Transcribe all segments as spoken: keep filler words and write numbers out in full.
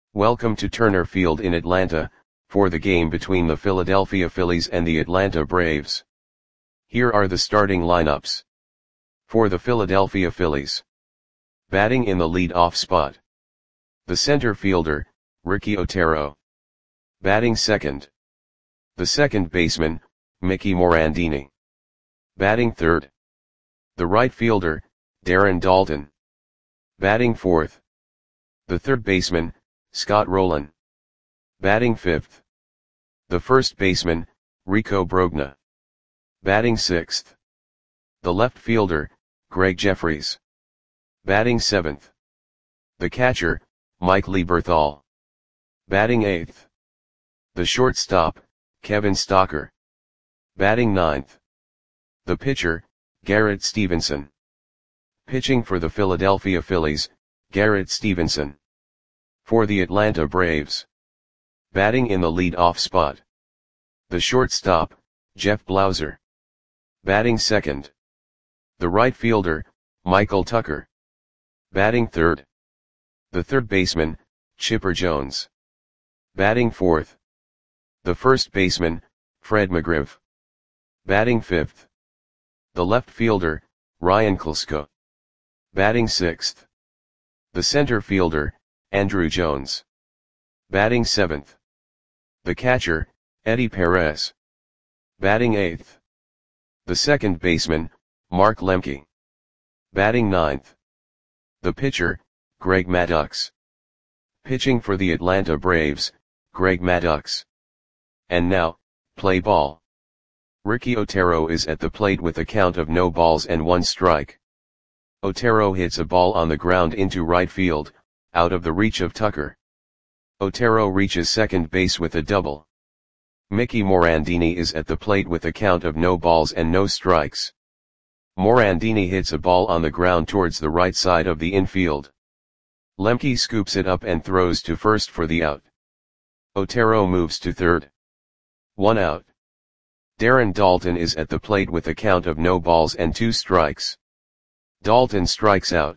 Welcome to Turner Field in Atlanta, for the game between the Philadelphia Phillies and the Atlanta Braves. Here are the starting lineups. For the Philadelphia Phillies. Batting in the lead-off spot. The center fielder, Ricky Otero. Batting second. The second baseman, Mickey Morandini. Batting third. The right fielder, Darren Daulton. Batting fourth. The third baseman, Scott Rolen. Batting fifth. The first baseman, Rico Brogna. Batting sixth. The left fielder, Greg Jeffries. Batting seventh. The catcher, Mike Lieberthal. Batting eighth. The shortstop, Kevin Stocker. Batting ninth. The pitcher, Garrett Stevenson. Pitching for the Philadelphia Phillies, Garrett Stevenson. For the Atlanta Braves. Batting in the lead-off spot. The shortstop, Jeff Blauser. Batting second. The right fielder, Michael Tucker. Batting third. The third baseman, Chipper Jones. Batting fourth. The first baseman, Fred McGriff. Batting fifth. The left fielder, Ryan Klesko. Batting sixth. The center fielder, Andruw Jones. Batting seventh. The catcher, Eddie Perez. Batting eighth. The second baseman, Mark Lemke. Batting ninth. The pitcher, Greg Maddux. Pitching for the Atlanta Braves, Greg Maddux. And now, play ball. Ricky Otero is at the plate with a count of no balls and one strike. Otero hits a ball on the ground into right field, out of the reach of Tucker. Otero reaches second base with a double. Mickey Morandini is at the plate with a count of no balls and no strikes. Morandini hits a ball on the ground towards the right side of the infield. Lemke scoops it up and throws to first for the out. Otero moves to third. One out. Darren Daulton is at the plate with a count of no balls and two strikes. Daulton strikes out.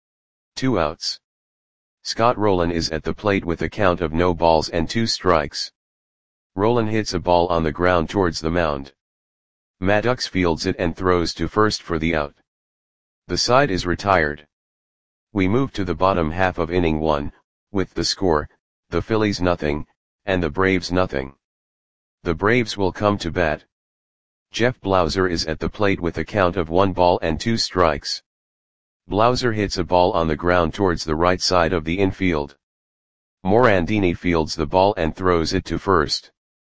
Two outs. Scott Rolen is at the plate with a count of no balls and two strikes. Rolen hits a ball on the ground towards the mound. Maddux fields it and throws to first for the out. The side is retired. We move to the bottom half of inning one, with the score, the Phillies nothing, and the Braves nothing. The Braves will come to bat. Jeff Blauser is at the plate with a count of one ball and two strikes. Blauser hits a ball on the ground towards the right side of the infield. Morandini fields the ball and throws it to first.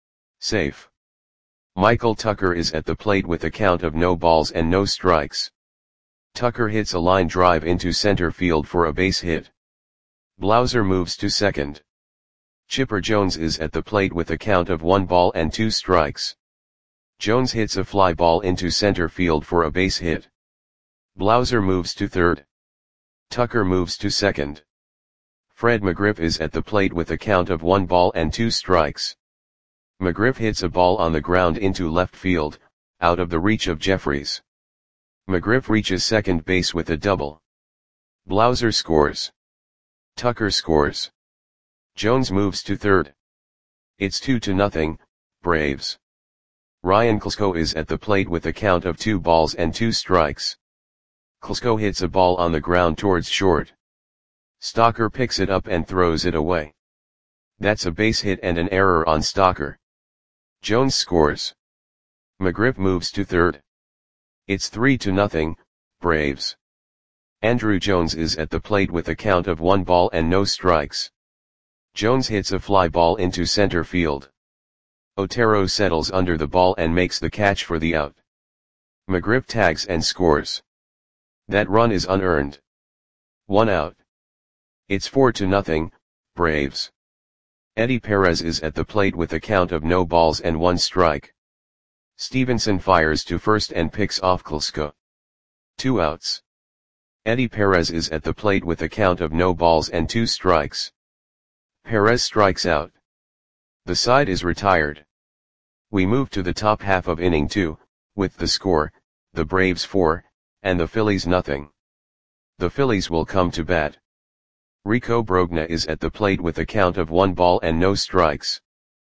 Safe. Michael Tucker is at the plate with a count of no balls and no strikes. Tucker hits a line drive into center field for a base hit. Blauser moves to second. Chipper Jones is at the plate with a count of one ball and two strikes. Jones hits a fly ball into center field for a base hit. Blauser moves to third. Tucker moves to second. Fred McGriff is at the plate with a count of one ball and two strikes. McGriff hits a ball on the ground into left field, out of the reach of Jeffries. McGriff reaches second base with a double. Blauser scores. Tucker scores. Jones moves to third. It's two to nothing, Braves. Ryan Klesko is at the plate with a count of two balls and two strikes. Klesko hits a ball on the ground towards short. Stocker picks it up and throws it away. That's a base hit and an error on Stocker. Jones scores. McGriff moves to third. It's three to nothing, Braves. Andruw Jones is at the plate with a count of one ball and no strikes. Jones hits a fly ball into center field. Otero settles under the ball and makes the catch for the out. McGriff tags and scores. That run is unearned. One out. It's four to nothing, Braves. Eddie Perez is at the plate with a count of no balls and one strike. Stevenson fires to first and picks off Klesko. Two outs. Eddie Perez is at the plate with a count of no balls and two strikes. Perez strikes out. The side is retired. We move to the top half of inning two, with the score, the Braves four, and the Phillies nothing. The Phillies will come to bat. Rico Brogna is at the plate with a count of one ball and no strikes.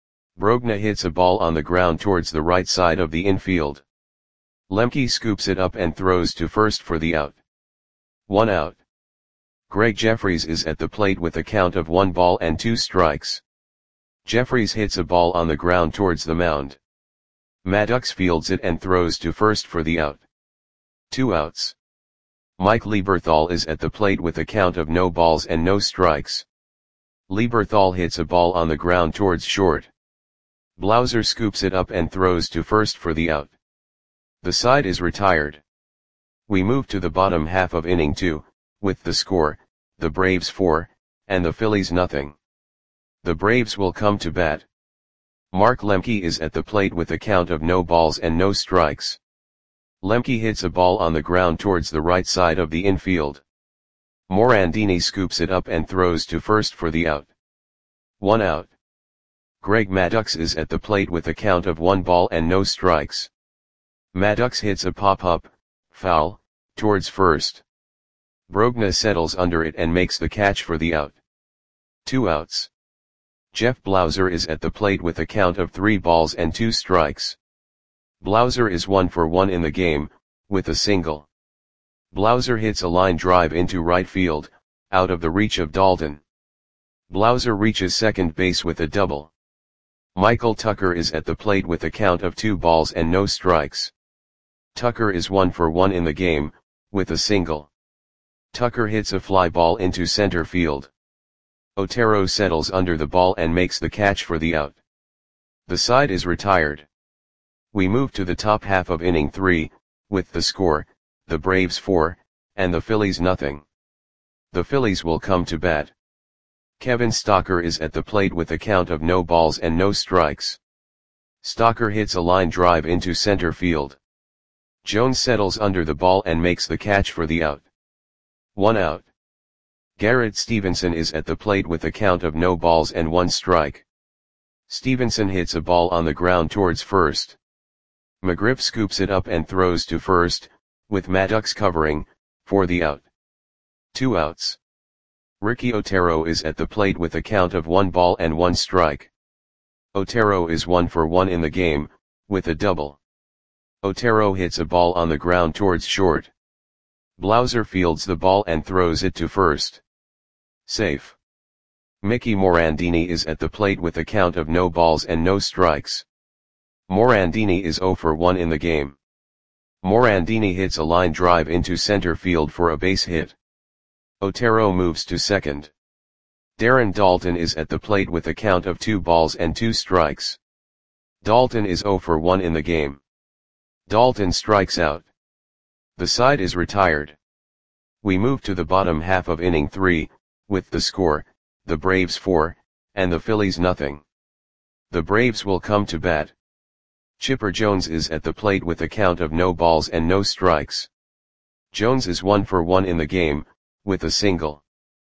Brogna hits a ball on the ground towards the right side of the infield. Lemke scoops it up and throws to first for the out. One out. Greg Jeffries is at the plate with a count of one ball and two strikes. Jeffries hits a ball on the ground towards the mound. Maddox fields it and throws to first for the out. Two outs. Mike Lieberthal is at the plate with a count of no balls and no strikes. Lieberthal hits a ball on the ground towards short. Blauser scoops it up and throws to first for the out. The side is retired. We move to the bottom half of inning two, with the score, the Braves four, and the Phillies nothing. The Braves will come to bat. Mark Lemke is at the plate with a count of no balls and no strikes. Lemke hits a ball on the ground towards the right side of the infield. Morandini scoops it up and throws to first for the out. One out. Greg Maddux is at the plate with a count of one ball and no strikes. Maddux hits a pop-up, foul, towards first. Brogna settles under it and makes the catch for the out. Two outs. Jeff Blauser is at the plate with a count of three balls and two strikes. Blauser is one for one in the game, with a single. Blauser hits a line drive into right field, out of the reach of Dalton. Blauser reaches second base with a double. Michael Tucker is at the plate with a count of two balls and no strikes. Tucker is one for one in the game, with a single. Tucker hits a fly ball into center field. Otero settles under the ball and makes the catch for the out. The side is retired. We move to the top half of inning three, with the score, the Braves four, and the Phillies nothing. The Phillies will come to bat. Kevin Stocker is at the plate with a count of no balls and no strikes. Stocker hits a line drive into center field. Jones settles under the ball and makes the catch for the out. One out. Garrett Stevenson is at the plate with a count of no balls and one strike. Stevenson hits a ball on the ground towards first. McGriff scoops it up and throws to first, with Maddux covering, for the out. Two outs. Ricky Otero is at the plate with a count of one ball and one strike. Otero is one for one in the game, with a double. Otero hits a ball on the ground towards short. Blauser fields the ball and throws it to first. Safe. Mickey Morandini is at the plate with a count of no balls and no strikes. Morandini is zero for one in the game. Morandini hits a line drive into center field for a base hit. Otero moves to second. Darren Dalton is at the plate with a count of two balls and two strikes. Dalton is zero for one in the game. Dalton strikes out. The side is retired. We move to the bottom half of inning three, with the score, the Braves four, and the Phillies nothing. The Braves will come to bat. Chipper Jones is at the plate with a count of no balls and no strikes. Jones is one for one in the game, with a single.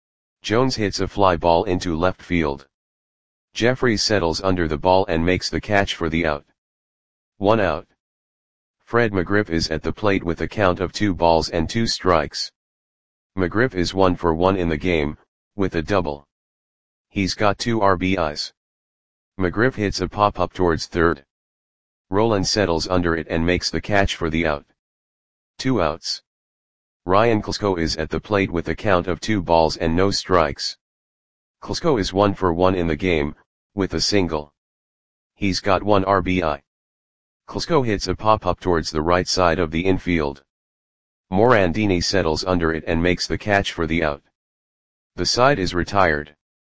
Jones hits a fly ball into left field. Jeffries settles under the ball and makes the catch for the out. One out. Fred McGriff is at the plate with a count of two balls and two strikes. McGriff is one for one in the game, with a double. He's got two R B Is. McGriff hits a pop-up towards third. Roland settles under it and makes the catch for the out. Two outs. Ryan Klesko is at the plate with a count of two balls and no strikes. Klesko is one for one in the game, with a single. He's got one R B I. Klesko hits a pop-up towards the right side of the infield. Morandini settles under it and makes the catch for the out. The side is retired.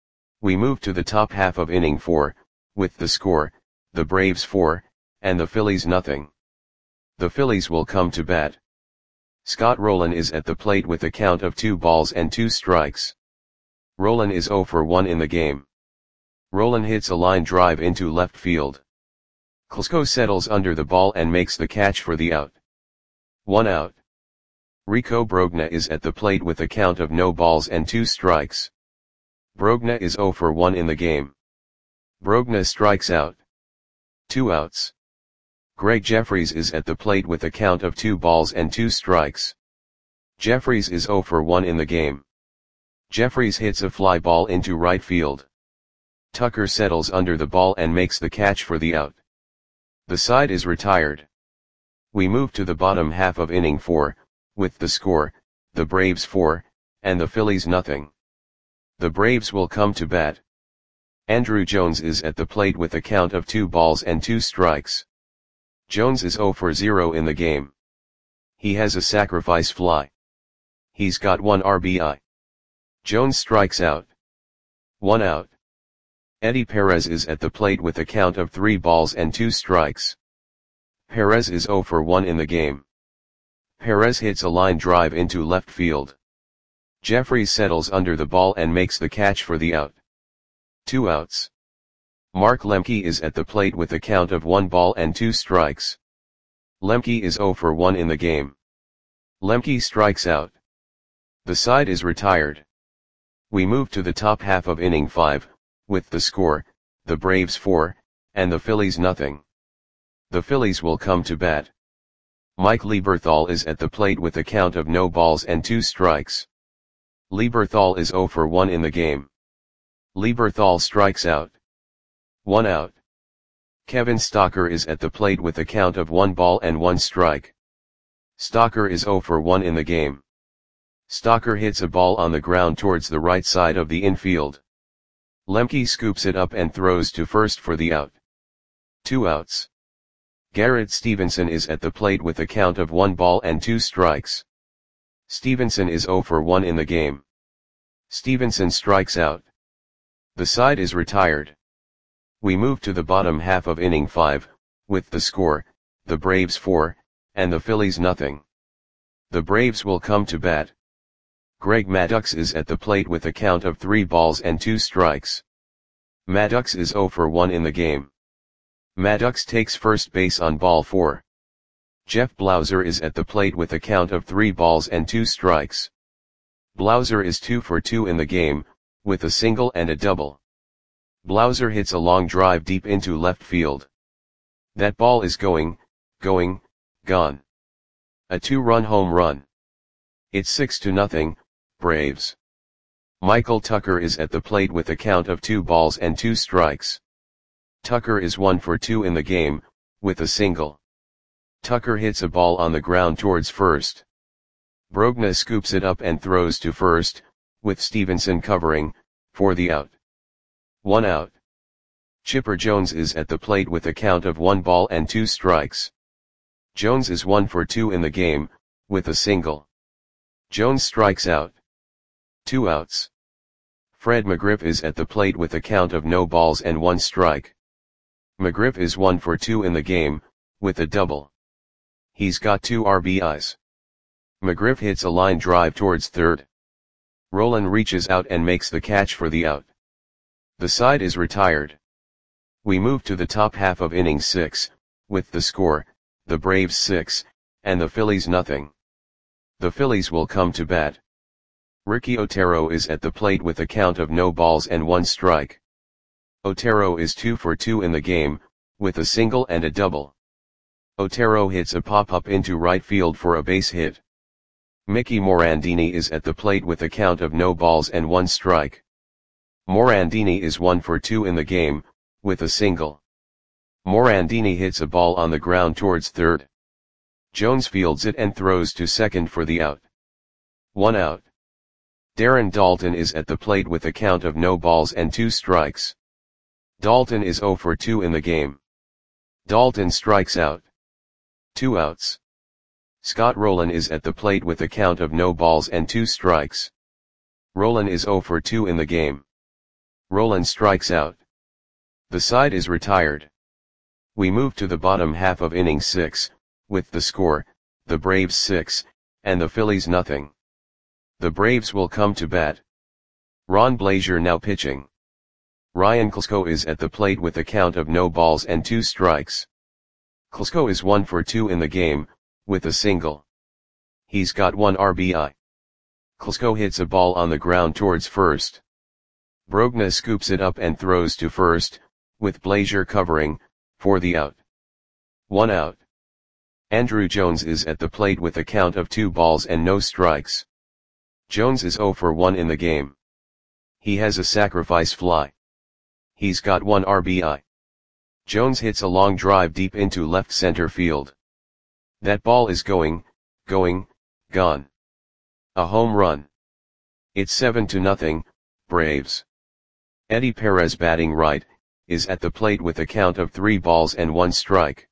We move to the top half of inning four, with the score, the Braves four, and the Phillies nothing. The Phillies will come to bat. Scott Rowland is at the plate with a count of two balls and two strikes. Rowland is zero for one in the game. Rowland hits a line drive into left field. Klesko settles under the ball and makes the catch for the out. One out. Rico Brogna is at the plate with a count of no balls and two strikes. Brogna is zero for one in the game. Brogna strikes out. Two outs. Greg Jeffries is at the plate with a count of two balls and two strikes. Jeffries is zero for one in the game. Jeffries hits a fly ball into right field. Tucker settles under the ball and makes the catch for the out. The side is retired. We move to the bottom half of inning four, with the score, the Braves four, and the Phillies nothing. The Braves will come to bat. Andruw Jones is at the plate with a count of two balls and two strikes. Jones is zero for zero in the game. He has a sacrifice fly. He's got one R B I. Jones strikes out. One out. Eddie Perez is at the plate with a count of three balls and two strikes. Perez is zero for one in the game. Perez hits a line drive into left field. Jeffries settles under the ball and makes the catch for the out. Two outs. Mark Lemke is at the plate with a count of one ball and two strikes. Lemke is zero for one in the game. Lemke strikes out. The side is retired. We move to the top half of inning five, with the score, the Braves four, and the Phillies nothing. The Phillies will come to bat. Mike Lieberthal is at the plate with a count of no balls and two strikes. Lieberthal is zero for one in the game. Lieberthal strikes out. One out. Kevin Stocker is at the plate with a count of one ball and one strike. Stocker is zero for one in the game. Stocker hits a ball on the ground towards the right side of the infield. Lemke scoops it up and throws to first for the out. Two outs. Garrett Stevenson is at the plate with a count of one ball and two strikes. Stevenson is zero for one in the game. Stevenson strikes out. The side is retired. We move to the bottom half of inning five, with the score, the Braves four, and the Phillies nothing. The Braves will come to bat. Greg Maddux is at the plate with a count of three balls and two strikes. Maddux is zero for one in the game. Maddux takes first base on ball four. Jeff Blauser is at the plate with a count of three balls and two strikes. Blauser is two for two in the game, with a single and a double. Blauser hits a long drive deep into left field. That ball is going, going, gone. A two-run home run. It's six to nothing, Braves. Michael Tucker is at the plate with a count of two balls and two strikes. Tucker is one for two in the game, with a single. Tucker hits a ball on the ground towards first. Brogna scoops it up and throws to first, with Stevenson covering, for the out. One out. Chipper Jones is at the plate with a count of one ball and two strikes. Jones is one for two in the game, with a single. Jones strikes out. Two outs. Fred McGriff is at the plate with a count of no balls and one strike. McGriff is one for two in the game, with a double. He's got two R B Is. McGriff hits a line drive towards third. Rolen reaches out and makes the catch for the out. The side is retired. We move to the top half of inning six, with the score, the Braves six, and the Phillies nothing. The Phillies will come to bat. Ricky Otero is at the plate with a count of no balls and one strike. Otero is two for two in the game, with a single and a double. Otero hits a pop-up into right field for a base hit. Mickey Morandini is at the plate with a count of no balls and one strike. Morandini is one for two in the game, with a single. Morandini hits a ball on the ground towards third. Jones fields it and throws to second for the out. One out. Darren Daulton is at the plate with a count of no balls and two strikes. Daulton is zero for two in the game. Daulton strikes out. Two outs. Scott Rolen is at the plate with a count of no balls and two strikes. Rolen is zero for two in the game. Rolen strikes out. The side is retired. We move to the bottom half of inning six, with the score, the Braves six, and the Phillies nothing. The Braves will come to bat. Ron Blazier now pitching. Ryan Klesko is at the plate with a count of no balls and two strikes. Klesko is one for two in the game, with a single. He's got one R B I. Klesko hits a ball on the ground towards first. Brogna scoops it up and throws to first, with Blazier covering, for the out. One out. Andruw Jones is at the plate with a count of two balls and no strikes. Jones is zero for one in the game. He has a sacrifice fly. He's got one R B I. Jones hits a long drive deep into left center field. That ball is going, going, gone. A home run. It's seven to nothing, Braves. Eddie Perez, batting right, is at the plate with a count of three balls and one strike.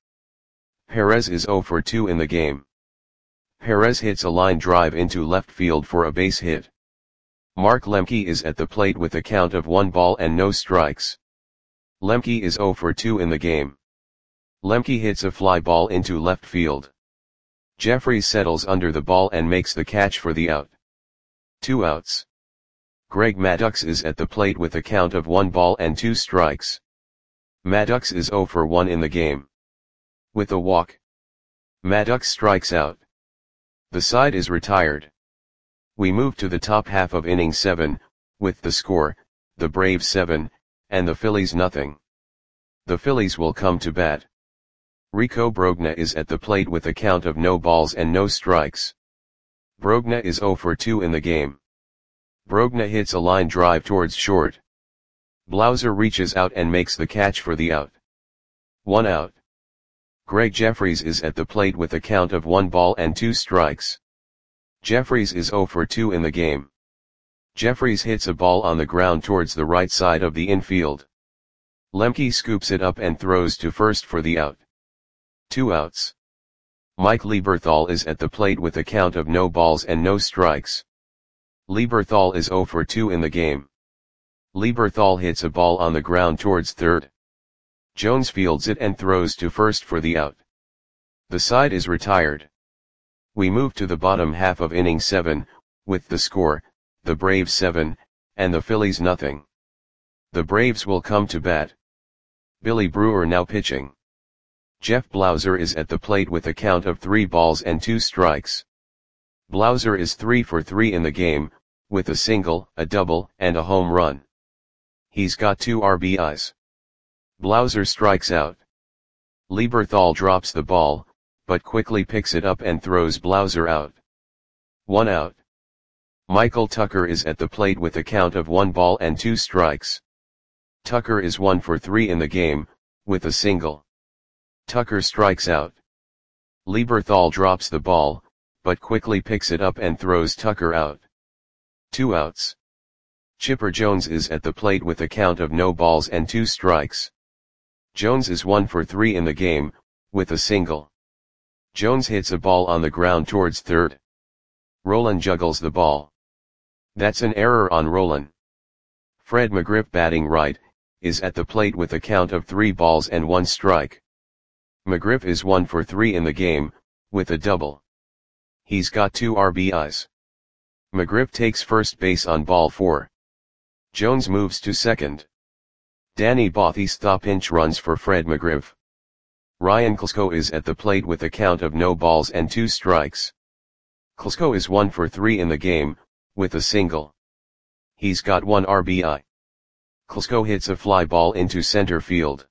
Perez is zero for two in the game. Perez hits a line drive into left field for a base hit. Mark Lemke is at the plate with a count of one ball and no strikes. Lemke is zero for two in the game. Lemke hits a fly ball into left field. Jeffries settles under the ball and makes the catch for the out. Two outs. Greg Maddux is at the plate with a count of one ball and two strikes. Maddux is zero for one in the game. With a walk, Maddux strikes out. The side is retired. We move to the top half of inning seven, with the score, the Braves seven, and the Phillies nothing. The Phillies will come to bat. Rico Brogna is at the plate with a count of no balls and no strikes. Brogna is zero for two in the game. Brogna hits a line drive towards short. Blauser reaches out and makes the catch for the out. One out. Greg Jeffries is at the plate with a count of one ball and two strikes. Jeffries is zero for two in the game. Jeffries hits a ball on the ground towards the right side of the infield. Lemke scoops it up and throws to first for the out. Two outs. Mike Lieberthal is at the plate with a count of no balls and no strikes. Lieberthal is zero for two in the game. Lieberthal hits a ball on the ground towards third. Jones fields it and throws to first for the out. The side is retired. We move to the bottom half of inning seven, with the score, the Braves seven, and the Phillies nothing. The Braves will come to bat. Billy Brewer now pitching. Jeff Blauser is at the plate with a count of three balls and two strikes. Blauser is three for three in the game, with a single, a double, and a home run. He's got two R B Is. Blauser strikes out. Lieberthal drops the ball, but quickly picks it up and throws Blauser out. One out. Michael Tucker is at the plate with a count of one ball and two strikes. Tucker is one for three in the game, with a single. Tucker strikes out. Lieberthal drops the ball, but quickly picks it up and throws Tucker out. Two outs. Chipper Jones is at the plate with a count of no balls and two strikes. Jones is one for three in the game, with a single. Jones hits a ball on the ground towards third. Rolen juggles the ball. That's an error on Rolen. Fred McGriff, batting right, is at the plate with a count of three balls and one strike. McGriff is one for three in the game, with a double. He's got two R B Is. McGriff takes first base on ball four. Jones moves to second. Danny Bautista pinch runs for Fred McGriff. Ryan Klesko is at the plate with a count of no balls and two strikes. Klesko is one for three in the game, with a single. He's got one R B I. Klesko hits a fly ball into center field.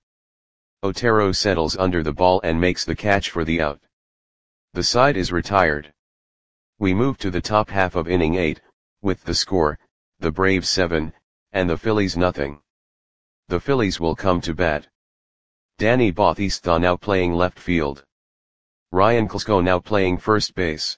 Otero settles under the ball and makes the catch for the out. The side is retired. We move to the top half of inning eight, with the score, the Braves seven, and the Phillies nothing. The Phillies will come to bat. Danny Bautista now playing left field. Ryan Klesko now playing first base.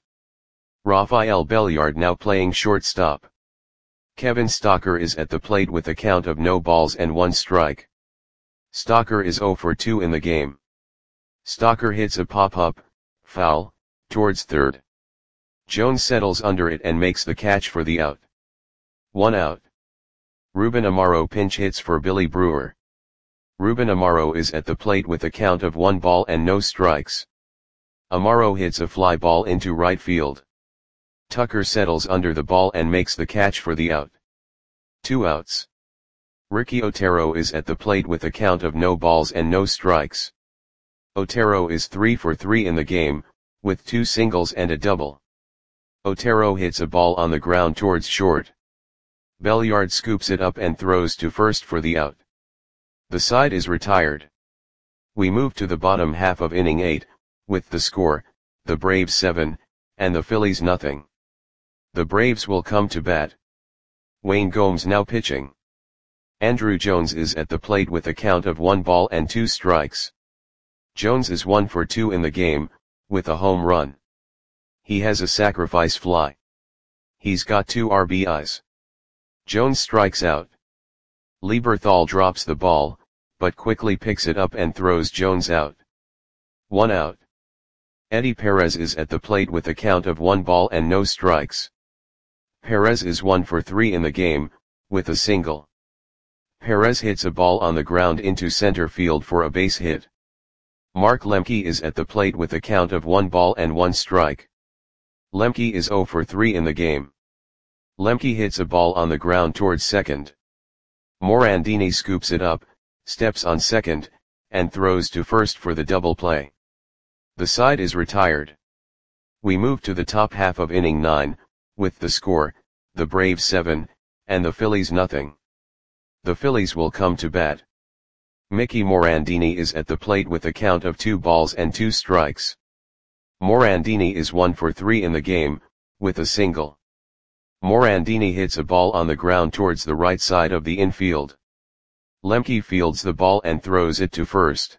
Rafael Belliard now playing shortstop. Kevin Stocker is at the plate with a count of no balls and one strike. Stocker is zero for two in the game. Stocker hits a pop-up, foul, towards third. Jones settles under it and makes the catch for the out. One out. Ruben Amaro pinch hits for Billy Brewer. Ruben Amaro is at the plate with a count of one ball and no strikes. Amaro hits a fly ball into right field. Tucker settles under the ball and makes the catch for the out. Two outs. Ricky Otero is at the plate with a count of no balls and no strikes. Otero is three for three in the game, with two singles and a double. Otero hits a ball on the ground towards short. Belliard scoops it up and throws to first for the out. The side is retired. We move to the bottom half of inning eight, with the score, the Braves seven, and the Phillies nothing. The Braves will come to bat. Wayne Gomes now pitching. Andruw Jones is at the plate with a count of one ball and two strikes. Jones is one for two in the game, with a home run. He has a sacrifice fly. He's got two R B Is. Jones strikes out. Lieberthal drops the ball, but quickly picks it up and throws Jones out. One out. Eddie Perez is at the plate with a count of one ball and no strikes. Perez is one for three in the game, with a single. Perez hits a ball on the ground into center field for a base hit. Mark Lemke is at the plate with a count of one ball and one strike. Lemke is zero for three in the game. Lemke hits a ball on the ground towards second. Morandini scoops it up, steps on second, and throws to first for the double play. The side is retired. We move to the top half of inning nine, with the score, the Braves seven, and the Phillies nothing. The Phillies will come to bat. Mickey Morandini is at the plate with a count of two balls and two strikes. Morandini is one for three in the game, with a single. Morandini hits a ball on the ground towards the right side of the infield. Lemke fields the ball and throws it to first.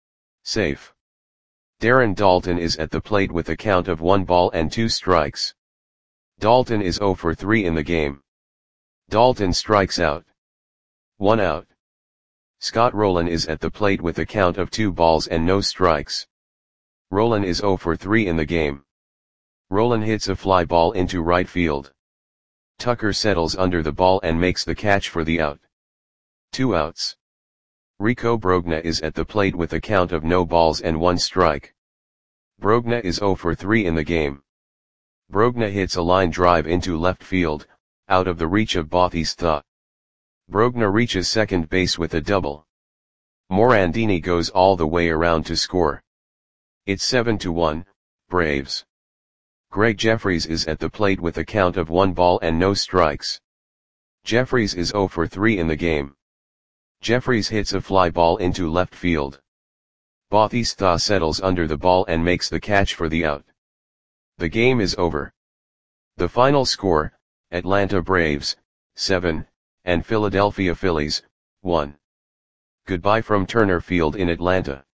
Safe. Darren Daulton is at the plate with a count of one ball and two strikes. Daulton is zero for three in the game. Daulton strikes out. One out. Scott Rolen is at the plate with a count of two balls and no strikes. Rolen is zero for three in the game. Rolen hits a fly ball into right field. Tucker settles under the ball and makes the catch for the out. Two outs. Rico Brogna is at the plate with a count of no balls and one strike. Brogna is zero for three in the game. Brogna hits a line drive into left field, out of the reach of Bautista. Brogna reaches second base with a double. Morandini goes all the way around to score. It's seven to one, Braves. Greg Jeffries is at the plate with a count of one ball and no strikes. Jeffries is zero for three in the game. Jeffries hits a fly ball into left field. Bautista settles under the ball and makes the catch for the out. The game is over. The final score, Atlanta Braves, seven, and Philadelphia Phillies, one. Goodbye from Turner Field in Atlanta.